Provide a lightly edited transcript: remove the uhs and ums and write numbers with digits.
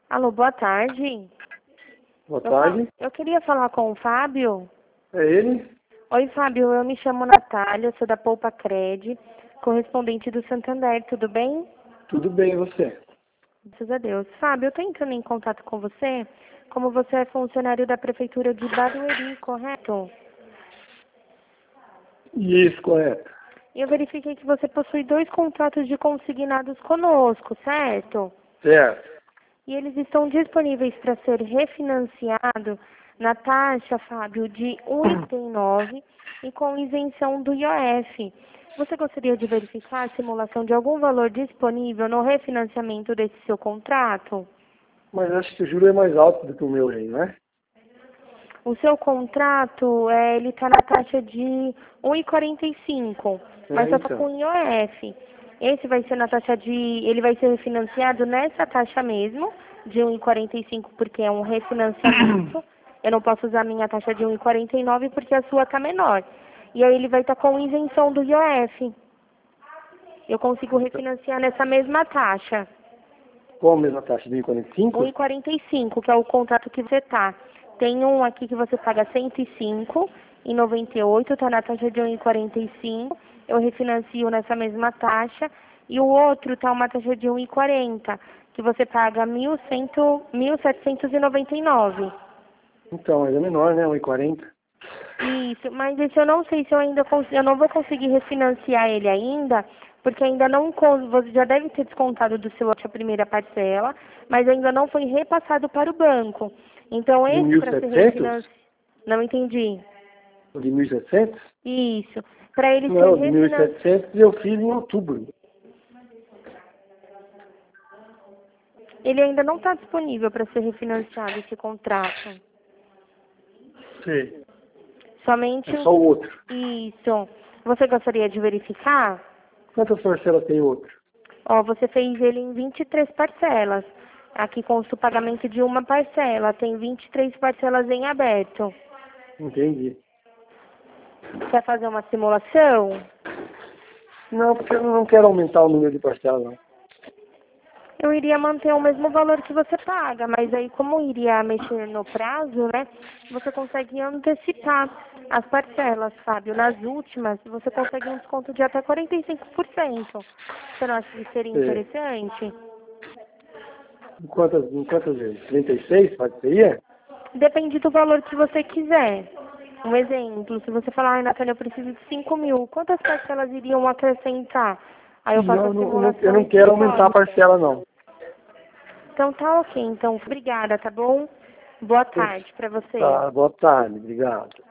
Alô, boa tarde. Boa tarde. Eu queria falar com o Fábio. É ele? Oi, Fábio, eu me chamo Natália, sou da Poupa Cred, correspondente do Santander, tudo bem? Tudo bem, e você? Graças a Deus. Fábio, eu estou entrando em contato com você, como você é funcionário da Prefeitura de Barueri, correto? Isso, correto. E eu verifiquei que você possui 2 contratos de consignados conosco, certo? Certo. E eles estão disponíveis para ser refinanciado na taxa, Fábio, de 1,89 e com isenção do IOF. Você gostaria de verificar a simulação de algum valor disponível no refinanciamento desse seu contrato? Mas acho que o juro é mais alto do que o meu aí, não é? O seu contrato, ele está na taxa de 1,45, mas só está Então. com IOF. Esse vai ser na taxa de... Ele vai ser refinanciado nessa taxa mesmo, de 1,45, porque é um refinanciamento. Eu não posso usar a minha taxa de 1,49 porque a sua está menor. E aí ele vai estar com isenção do IOF. Eu consigo refinanciar nessa mesma taxa. Qual a mesma taxa? De 1,45? 1,45, que é o contrato que você está. Tem um aqui que você paga 105,98, está na taxa de 1,45. Eu refinancio nessa mesma taxa. E o outro está uma taxa de 1,40, que você paga 1.799. Então, ele é menor, né? 1,40. Isso, mas esse eu não sei se eu ainda eu não vou conseguir refinanciar ele ainda, porque ainda não você já deve ter descontado do seu a primeira parcela, mas ainda não foi repassado para o banco. Então De esse para ser 1.700? refinanciado, não entendi. De 1.700? Isso, para ele ser Não, de refinanciado, 1.700 eu fiz em outubro. ele ainda não está disponível para ser refinanciado esse contrato. Sim. Somente É só o outro. isso. Você gostaria de verificar? Quantas parcelas tem o outro? Ó, você fez ele em 23 parcelas. Aqui consta o pagamento de uma parcela. Tem 23 parcelas em aberto. Entendi. Quer fazer uma simulação? Não, porque eu não quero aumentar o número de parcelas, não. Eu iria manter o mesmo valor que você paga, mas aí como iria mexer no prazo, né? Você consegue antecipar as parcelas, Fábio. Nas últimas, você consegue um desconto de até 45%. Você não acha que seria Sim. interessante? Em quantas vezes? 36? Pode ser? Depende do valor que você quiser. Um exemplo, se você falar, ai, Natália, eu preciso de 5.000, quantas parcelas iriam acrescentar? Aí eu faço Não, a eu simulação não e te quero aumentar a informo. parcela, não. Então tá ok, então obrigada, tá bom? Boa tarde para você. Tá, boa tarde, obrigado.